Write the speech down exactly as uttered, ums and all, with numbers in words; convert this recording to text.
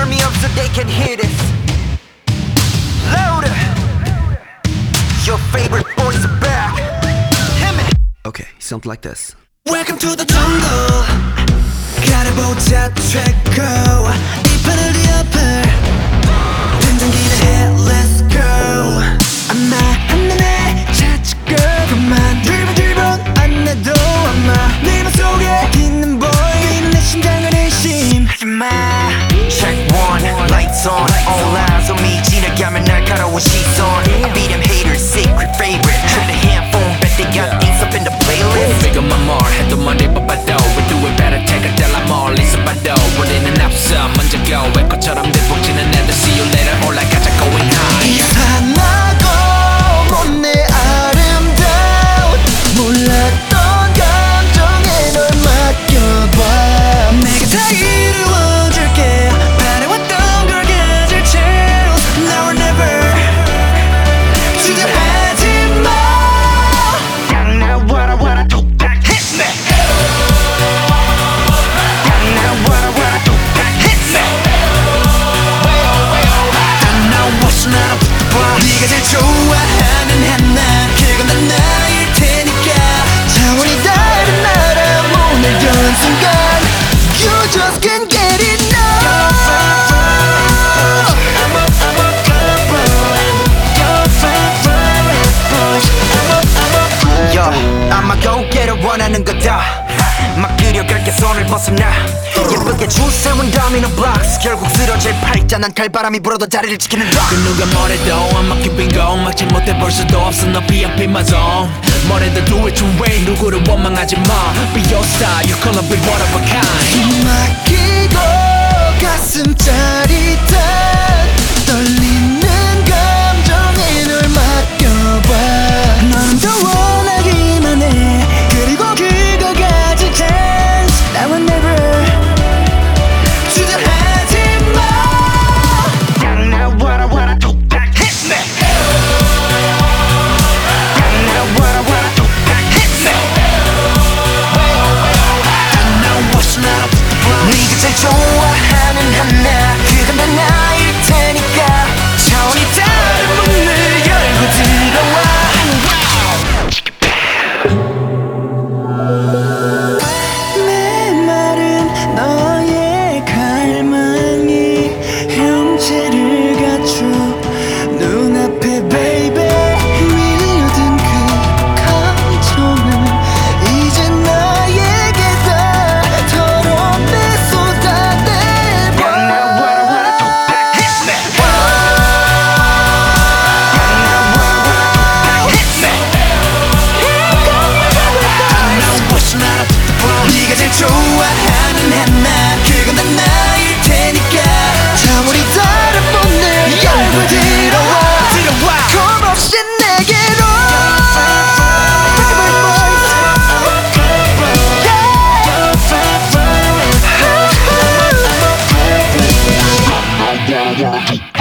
turn me up so they can hear this. Louder. Your favorite boys are back. Okay, something like this. Welcome to the jungle. 가려보자 최고 이 판을 뒤엎을 등장기를 해 Let's go. 아마 한눈에 찾고 그만 driven driven 안 해도 아마 네 맘속에 있는 boy 내 심장을 의심하지마. Check one, lights on, all eyes on me. 지나가면 날카로운 시선. I be them haters secret favorite. Try the handphone bet they got things up in the playlist. Figure my more 해도 머리 뽑아도 We do it better take a dollar 멀리서 봐도 우리는 앞서 먼저 go 외코처럼 들폭치는 애들 See you later 올라가자 going high. 이상하고 못내 아름다운 몰랐던 감정에 널 맡겨봐. 내가 다 이루어줄게. 바래왔던 걸 가질 chance Now or never. 주저하지마. Now what I wanna do back hit me. Now what I wanna do back hit me. Now what's not up. 네가 제일 좋아하는 하나 그건 난 나일 테니까 차원이 다른 나라 문을 여는 순간 You just can't get enough. I'm a, I'm a good boy. You're fine, fine, boy. I'm a, I'm a good boy. Yo, I'm a go-getter 원하는 거다. 막 그려갈게 손을 벗어나. 예쁘게 줄 세운 도미노 블록스 결국 쓰러질 팔자 난 칼바람이 불어도 자리를 지키는 rock. 그 누가 뭐래도 I'm a keeping going 막지 못해 볼 수도 없어 너 be up in my zone. 뭐래도 do it your way 누구를 원망하지 마. Be your style you gonna be one of a kind. 맡기고 가슴 짜릿한 떨리는 감정에 널 맡겨봐. 넌 더 원하기만 해. 그리고 그거 가질 chance Now or never. 주저하지마. Now what I wanna do back hit me. Now what I wanna do back hit me. Now what's not up. 네가 제일 좋아하는 하나 그건 다 나일 테니까 차원이 다른 문을 열고 들어와. 메마른 너의 갈망이 형체를 갖춰 눈앞에 baby 밀려든 그 감정은 이제 나에게 다 더럽게 쏟아내봐. Now what I wanna do back hit me. Now what I wanna do back hit me. Now what's not up. 네가 제일 좋아하는 하나 그건 다 나일 테니까 차원이 다른 문을 열고 들어와. 들어와. 겁없이 내게로. Favorite boys. Yeah.